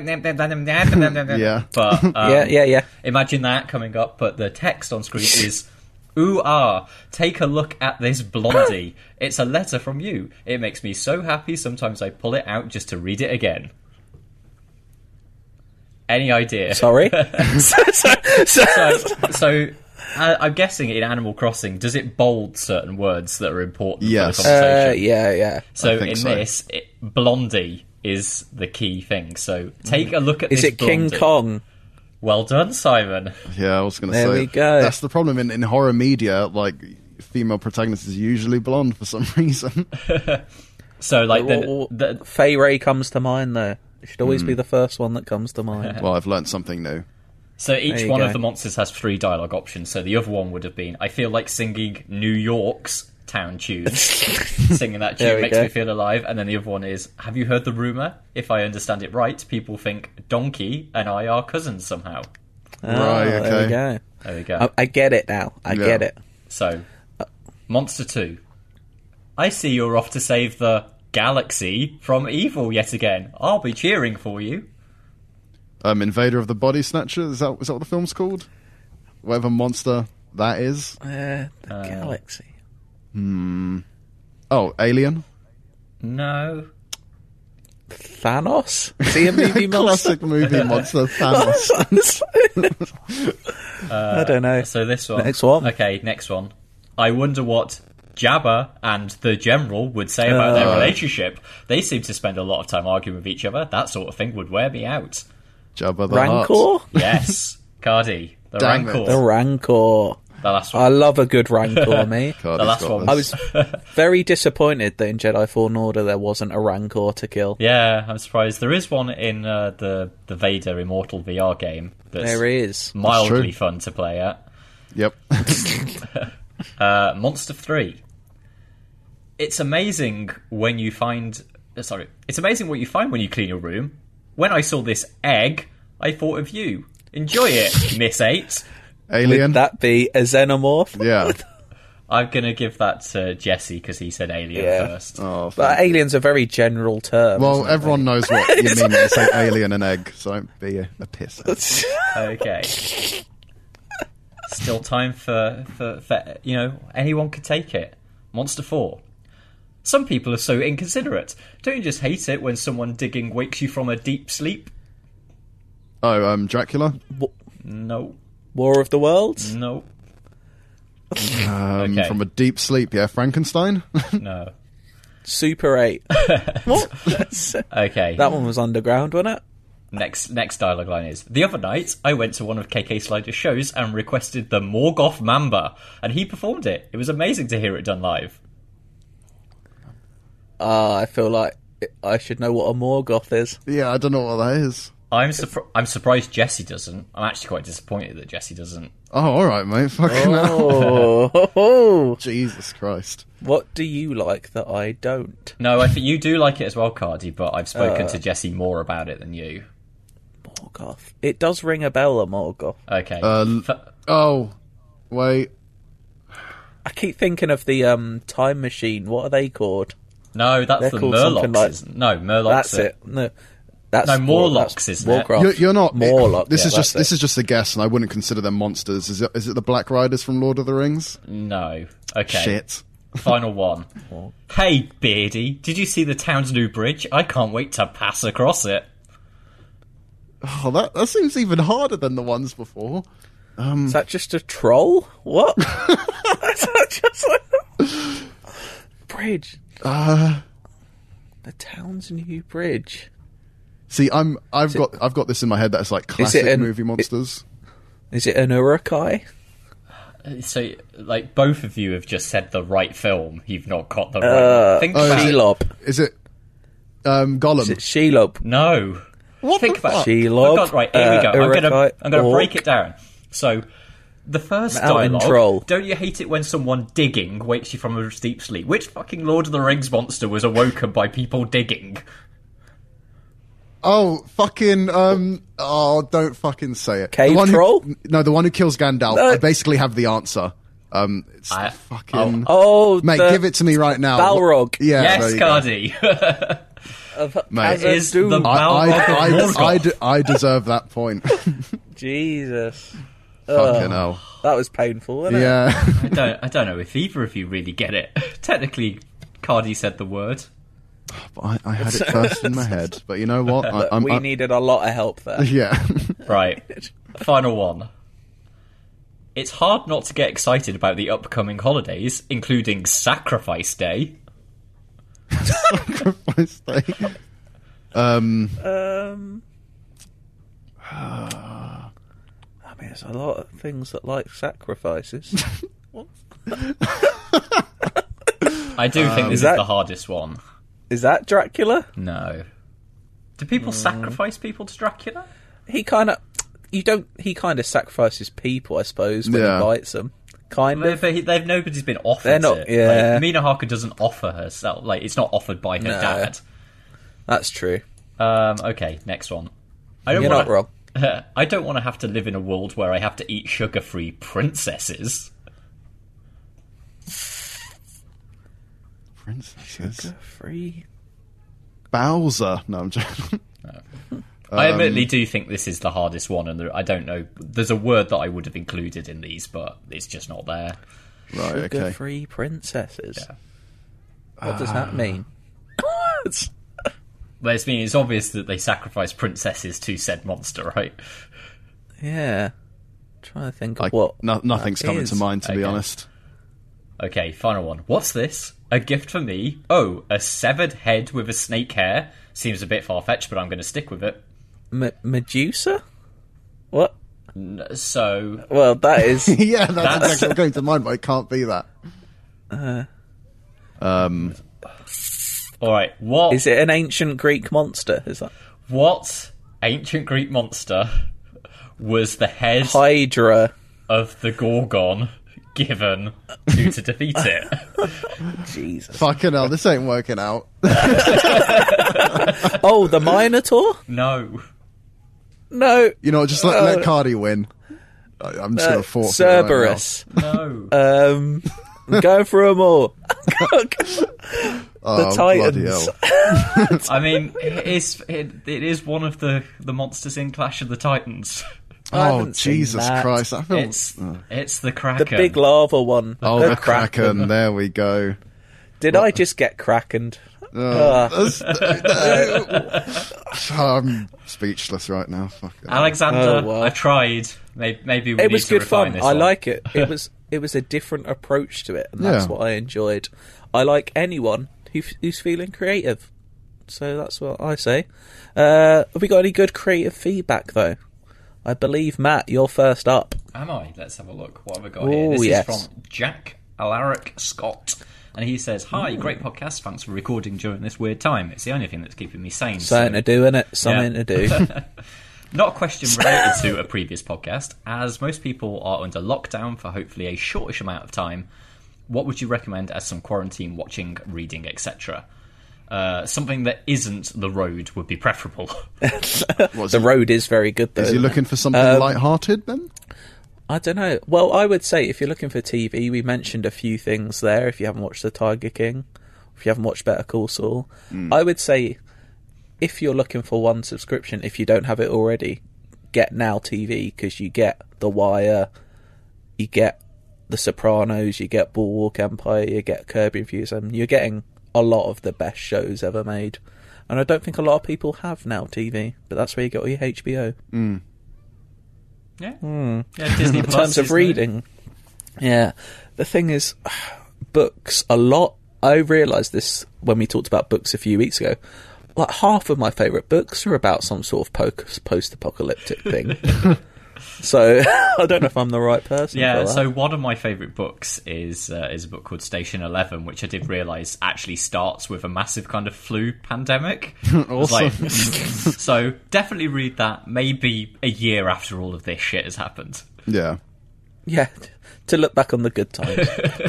But Yeah. imagine that coming up. But the text on screen is, "Ooh ah! Take a look at this blondie. It's a letter from you. It makes me so happy. Sometimes I pull it out just to read it again." Any idea? Sorry. So I'm guessing in Animal Crossing, does it bold certain words that are important Yes. for the conversation? Yeah. So I think in so. this, blondie is the key thing. So take a look at Is this it King blondie. Kong? Well done, Simon. Yeah, I was going to There say. we go. That's the problem in horror media. Like, female protagonist is usually blonde for some reason. So like the Fay Ray comes to mind, though. It should always be the first one that comes to mind. Well, I've learnt something new. So each There you one go. of the monsters has 3 dialogue options. So the other one would have been, I feel like singing New York's town tune. Singing that There tune we makes go. me feel alive. And then the other one is, have you heard the rumour? If I understand it right, people think Donkey and I are cousins somehow. Right, There we okay. go. There we go. I get it now. I Yeah. get it. So, Monster 2. I see you're off to save the galaxy from evil yet again. I'll be cheering for you. Invader of the Body Snatchers. Is that what the film's called? Whatever monster that is. The galaxy. Oh, Alien. No. Thanos? Is he a movie monster? Classic movie monster Thanos. I don't know. So this one. Next one. Okay, next one. I wonder what Jabba and the General would say about their relationship. They seem to spend a lot of time arguing with each other. That sort of thing would wear me out. Jabba the Hutt. Rancor? Yes, Cardi. The Damn it. Rancor. The Rancor. The last I one. love a good Rancor, mate. God, The he's last got one. this. I was very disappointed that in Jedi Fallen Order there wasn't a Rancor to kill. Yeah, I'm surprised. There is one in the Vader Immortal VR game that's There is. mildly true. fun to play at. Yep. Monster 3. It's amazing when you find... Sorry. It's amazing what you find when you clean your room. When I saw this egg, I thought of you. Enjoy it, Miss 8. Alien. Would that be a xenomorph? Yeah. I'm going to give that to Jesse because he said alien Yeah. first. Oh, But alien's a very general term. well, isn't it, everyone knows what you mean when you say alien and egg, so don't be a piss. Okay. Still time for anyone could take it. Monster 4. Some people are so inconsiderate. Don't you just hate it when someone digging wakes you from a deep sleep? Oh, Dracula. No. War of the Worlds? No. Okay. From a deep sleep. Yeah, Frankenstein. No. Super 8. What? Okay. That one was underground, wasn't it? Next dialogue line is, the other night, I went to one of KK Slider's shows and requested the Morgoth Mamba, and he performed it. It was amazing to hear it done live. I feel like I should know what a Morgoth is. Yeah, I don't know what that is. I'm surprised Jesse doesn't. I'm actually quite disappointed that Jesse doesn't. Oh, all right, mate. Fucking hell. Oh, Jesus Christ. what do you like that I don't? No, I think you do like it as well, Cardi, but I've spoken to Jesse more about it than you. Morgoth. Morgoth. It does ring a bell, a Morgoth. Okay. Oh, wait. I keep thinking of the time machine. What are they called? No, that's They're the called something Murlocs. like- No, Murlocs. That's it. No, that's Morlocks, that's isn't it? Warcraft. You're not. Morlock. This yeah, is just that's this is just a guess, and I wouldn't consider them monsters. Is it the Black Riders from Lord of the Rings? No. Okay. Shit. Final one. Hey, Beardy, did you see the town's new bridge? I can't wait to pass across it. Oh, that seems even harder than the ones before. Is that just a troll? What? Is that just a bridge? The town's new bridge. See, I've got this in my head that it's like classic movie monsters. Is it an Urukai? So, like, both of you have just said the right film. You've not got the right. Think about it. Shelob. Is it Gollum? Is it Shelob? No. What Think the about fuck? it. Shelob. Right, here we go. Urukai, I'm gonna Orc. break it down. So, the first Mountain dialogue. troll. Don't you hate it when someone digging wakes you from a deep sleep? Which fucking Lord of the Rings monster was awoken by people digging? Oh, fucking don't fucking say it. Cave the one troll? The one who kills Gandalf. No. I basically have the answer. It's fucking. Oh, mate, give it to me right now. Balrog. Yeah, there Yes, you go. Cardi. Mate, It is the Balrog of Morgoth. I deserve that point. Jesus. Fucking hell. That was painful, wasn't it? Yeah. I don't know if either of you really get it. Technically, Cardi said the word. But I had it first in my head. But you know what? We needed a lot of help there. Yeah. Right. Final one. It's hard not to get excited about the upcoming holidays, including Sacrifice Day. Sacrifice Day. I mean, there's a lot of things that like sacrifices. I do think this is that- the hardest one. Is that Dracula? No. Do people sacrifice people to Dracula? He kind of sacrifices people, I suppose, when Yeah. he bites them. Kind of. But nobody's been offered They're not- it. yeah. Like, Mina Harker doesn't offer herself. Like, it's not offered by her No. dad. That's true. Okay, next one. You're not wrong. I don't want to have to live in a world where I have to eat sugar-free princesses. Princesses. Free. Bowser. No, I'm joking. I admittedly do think this is the hardest one, and I don't know. There's a word that I would have included in these, but it's just not there. Right, okay. Sugar-free princesses. Yeah. What does that mean? Well, it's obvious that they sacrifice princesses to said monster, right? Yeah. Trying to think of what. Nothing's that coming is. to mind, to be Okay. honest. Okay, final one. What's this? A gift for me? Oh, a severed head with a snake hair? Seems a bit far-fetched, but I'm going to stick with it. Medusa? What? So, Well, that is. Yeah, that's exactly what going to mind, but it can't be that. alright, what... Is it an ancient Greek monster? Is that What ancient Greek monster was the head Hydra? of the Gorgon given to defeat it? Jesus. Fucking hell, this ain't working out. Oh, the Minotaur? No. No. You know, just let Cardi win. I'm just going to force it right now. Cerberus. No. I'm going through them all. Oh, Titans. bloody hell. I mean, it is one of the monsters in Clash of the Titans. I Oh, haven't seen Jesus that. Christ. I feel... It's the Kraken. The big lava one. Oh, the Kraken. There we go. Did I just get krakened? I'm speechless right now. Fuck it. Alexander, Oh, wow. I tried. Maybe we It need was to good refine fun. this I one. like it. It was a different approach to it, and that's Yeah. what I enjoyed. I like anyone who's feeling creative. So that's what I say. Have we got any good creative feedback though? I believe Matt, you're first up. Am I? Let's have a look. What have we got here? Oh, This yes. is from Jack Alaric Scott. And he says, "Hi, great podcast. Thanks for recording during this weird time. It's the only thing that's keeping me sane." Something to do, innit? Something to do. Not a question related to a previous podcast. As most people are under lockdown for hopefully a shortish amount of time, what would you recommend as some quarantine watching, reading, etc.? something that isn't The Road would be preferable. The Road is very good, though. Is he looking for something light-hearted, then? I don't know. Well, I would say if you're looking for TV, we mentioned a few things there. If you haven't watched The Tiger King, if you haven't watched Better Call Saul, I would say if you're looking for one subscription, if you don't have it already, get Now TV, because you get The Wire, you get The Sopranos, you get Boardwalk Empire, you get Curb Your Enthusiasm. You're getting a lot of the best shows ever made. And I don't think a lot of people have Now TV, but that's where you get all your HBO. Yeah. Yeah, Disney In Plus, terms of isn't it? reading, yeah. The thing is, books, a lot. I realised this when we talked about books a few weeks ago. Like, half of my favourite books are about some sort of post-apocalyptic thing. So I don't know if I'm the right person. Yeah, for that. so one of my favourite books is a book called Station 11, which I did realise actually starts with a massive kind of flu pandemic. Awesome. So definitely read that, maybe a year after all of this shit has happened. Yeah. Yeah, to look back on the good times.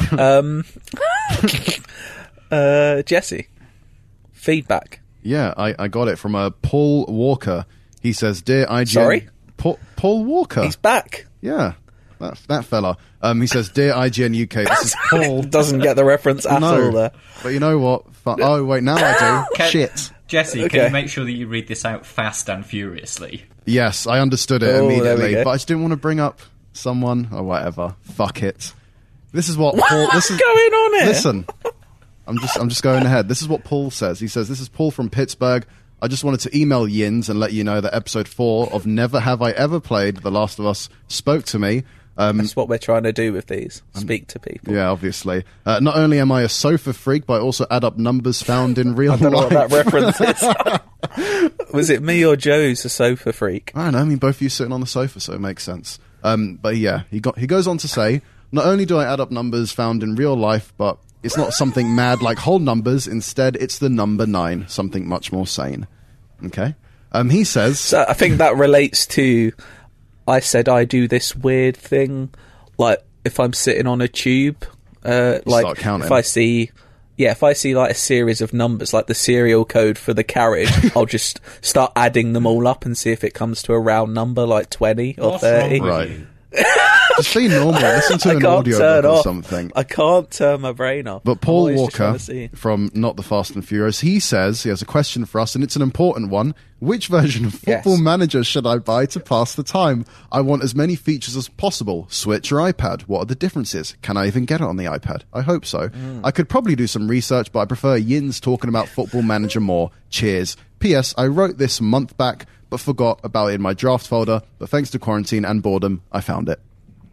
Jesse, feedback. Yeah, I got it from Paul Walker. He says, "Dear IGN..." Sorry? Paul Walker. He's back. Yeah, that fella. He says, "Dear IGN UK, this is Paul." Doesn't get the reference at all there. But you know what? Oh, wait, now I do. Can- Shit. Jesse, Okay. can you make sure that you read this out fast and furiously? Yes, I understood it Oh, there we immediately, go. but I just didn't want to bring up someone or whatever. Fuck it. This is what Paul... What's going on here? Listen, I'm just going ahead. This is what Paul says. He says, "This is Paul from Pittsburgh. I just wanted to email Yins and let you know that episode 4 of Never Have I Ever Played The Last of Us spoke to me." That's what we're trying to do with these. Speak to people. Yeah, obviously. Not only am I a sofa freak, but I also add up numbers found in real I don't know what life. that reference is. Was it me or Joe's a sofa freak? I don't know. I mean, both of you sitting on the sofa, so it makes sense. But yeah, he goes on to say, "Not only do I add up numbers found in real life, but it's not something mad like whole numbers. Instead, it's the number 9, something much more sane." Okay. He says... So I think that relates to, I said I do this weird thing, like if I'm sitting on a tube, like start counting. if I see like a series of numbers, like the serial code for the carriage, I'll just start adding them all up and see if it comes to a round number like 20 or What's wrong 30. with Right. you? Just be normal. Listen to I an can't audio turn book or off. something. I can't turn my brain off. But I'm Paul always just trying Walker to see. from Not the Fast and Furious, he says he has a question for us, and it's an important one. Which version of Football Yes. Manager should I buy to pass the time? I want as many features as possible. Switch or iPad? What are the differences? Can I even get it on the iPad? I hope so. I could probably do some research, but I prefer Yins talking about Football Manager more. Cheers. P.S. I wrote this a month back, but forgot about it in my draft folder, but thanks to quarantine and boredom, I found it.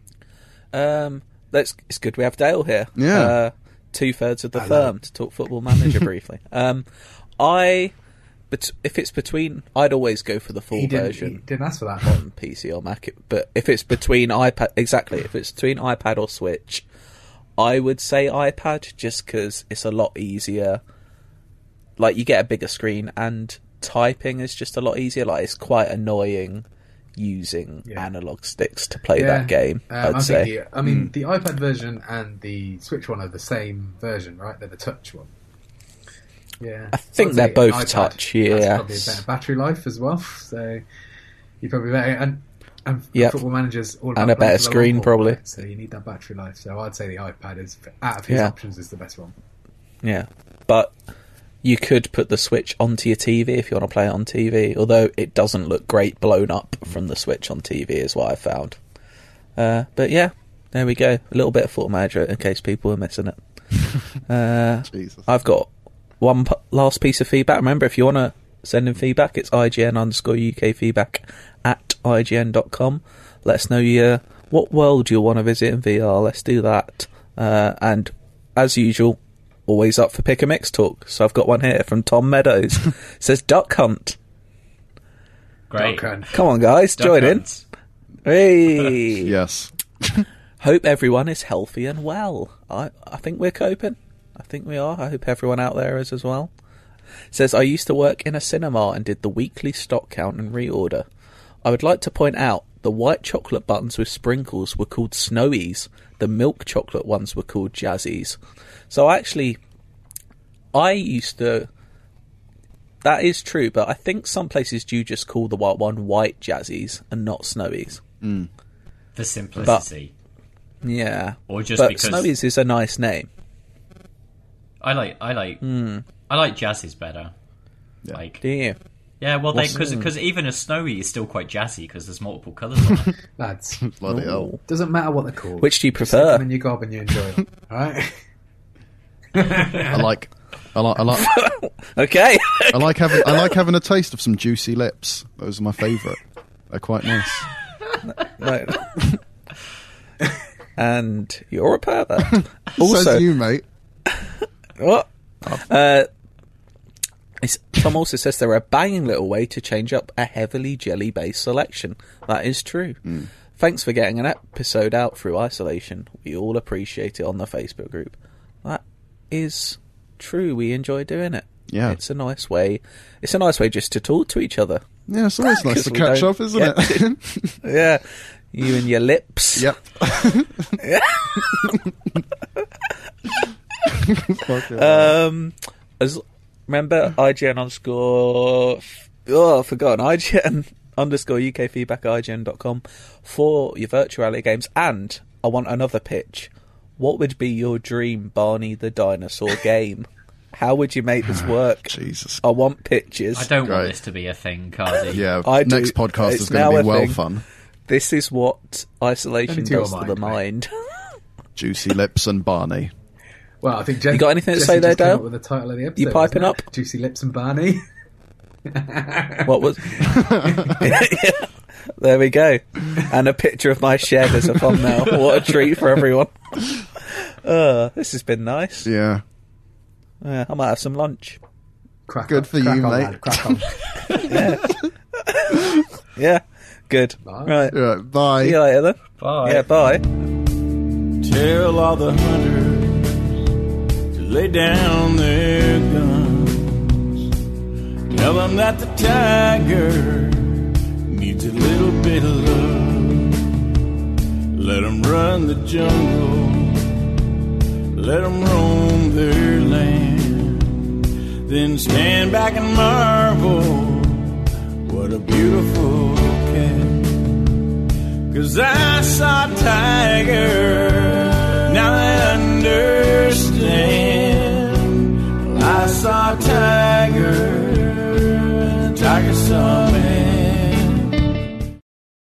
It's good we have Dale here. Yeah. 2/3 of the firm to talk Football Manager briefly. But if it's between, I'd always go for the full He version didn't ask for that. on PC or Mac. But if it's between iPad, if it's between iPad or Switch, I would say iPad, just because it's a lot easier. Like, you get a bigger screen and typing is just a lot easier. Like, it's quite annoying using analog sticks to play that game, I'd say. The iPad version and the Switch one are the same version, right? They're the touch one. Yeah, I think I'd they're say both iPad touch, has yeah. probably a better battery life as well. So you probably better and Yep. Football Manager's all about And a better playing for the long screen, haul, probably. right? So you need that battery life. So I'd say the iPad is, out of his Yeah. options, is the best one. Yeah, but you could put the Switch onto your TV if you want to play it on TV, although it doesn't look great blown up from the Switch on TV is what I found. But yeah, there we go. A little bit of Football Manager in case people are missing it. Jesus. I've got one last piece of feedback. Remember, if you want to send in feedback, it's IGN_UK feedback at IGN.com. Let us know what world you'll want to visit in VR. Let's do that. And as usual, always up for Pick a Mix talk. So I've got one here from Tom Meadows. It says Duck Hunt. Great. Come on, guys, Duck join in. hunts. Hey. Yes. Hope everyone is healthy and well. I think we're coping. I think we are. I hope everyone out there is as well. It says, I used to work in a cinema and did the weekly stock count and reorder. I would like to point out the white chocolate buttons with sprinkles were called Snowies. The milk chocolate ones were called Jazzies. So actually, I used to that is true, but I think some places do just call the white one white jazzies and not snowies. For simplicity. Yeah. Or just but because snowies is a nice name. I like jazzies better. Yeah. Like, Do you? yeah, well, because even a snowy is still quite jazzy because there's multiple colours on it. Lads, Bloody hell. doesn't matter what they're called. Which do you Just stick prefer? them in your gob and you enjoy them. All right. I like Okay. I like having a taste of some juicy lips. Those are my favourite. They're quite nice. Right. And you're a pervert. Also, Says you, mate. what? Tom also says they're a banging little way to change up a heavily jelly-based selection. That is true. Thanks for getting an episode out through isolation. We all appreciate it on the Facebook group. That is true. We enjoy doing it. Yeah. It's a nice way. It's a nice way just to talk to each other. Yeah, it's always nice 'Cause to we catch don't up, isn't get it? Yeah. You and your lips. Yep. Remember IGN underscore... Oh, I've forgotten. IGN underscore UK feedback at IGN.com for your virtual reality games. And I want another pitch. What would be your dream Barney the Dinosaur game? How would you make this work? Jesus. I want pictures. I don't want Great. this to be a thing, Cardi. Yeah, I do. next podcast It's is going now to be a well thing. fun. This is what isolation Only to your does to the mind, mind. Juicy lips and Barney. Well, I think Jesse, You got anything to Jesse say there, just came Dale? up with the title of the episode. You piping wasn't it? up? Juicy Lips and Barney. What was... Yeah, there we go. And a picture of my shed as a thumbnail. What a treat for everyone. This has been nice. Yeah. I might have some lunch. Crack Good on, for crack you, on, mate. lad, crack on. Yeah, good. Bye. Right. Yeah, bye. See you later then. Bye. Yeah, bye. Tell all the hunters to lay down their guns. Tell them that the tiger needs a little bit of love. Let them run the jungle. Let them roam their land. Then stand back and marvel. What a beautiful cat. 'Cause I saw a tiger, now I understand. Well, I saw a tiger, tiger saw man.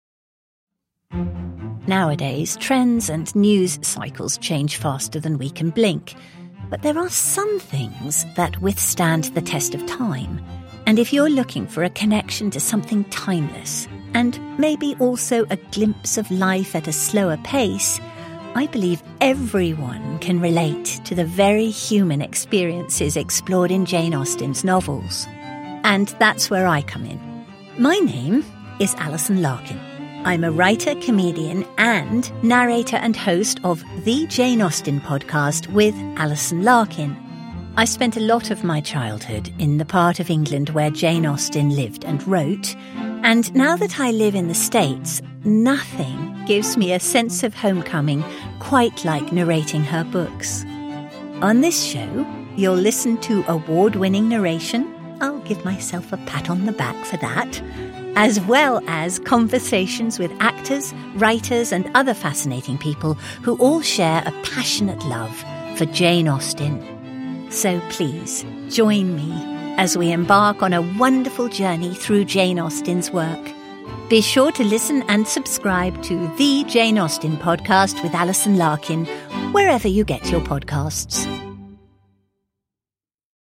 Nowadays, trends and news cycles change faster than we can blink. But there are some things that withstand the test of time. And if you're looking for a connection to something timeless, and maybe also a glimpse of life at a slower pace, I believe everyone can relate to the very human experiences explored in Jane Austen's novels. And that's where I come in. My name is Alison Larkin. I'm a writer, comedian, and narrator and host of the Jane Austen podcast with Alison Larkin. I spent a lot of my childhood in the part of England where Jane Austen lived and wrote, and now that I live in the States, nothing gives me a sense of homecoming quite like narrating her books. On this show, you'll listen to award-winning narration. I'll give myself a pat on the back for that. As well as conversations with actors, writers, and other fascinating people who all share a passionate love for Jane Austen. So please, join me as we embark on a wonderful journey through Jane Austen's work. Be sure to listen and subscribe to the Jane Austen podcast with Alison Larkin, wherever you get your podcasts.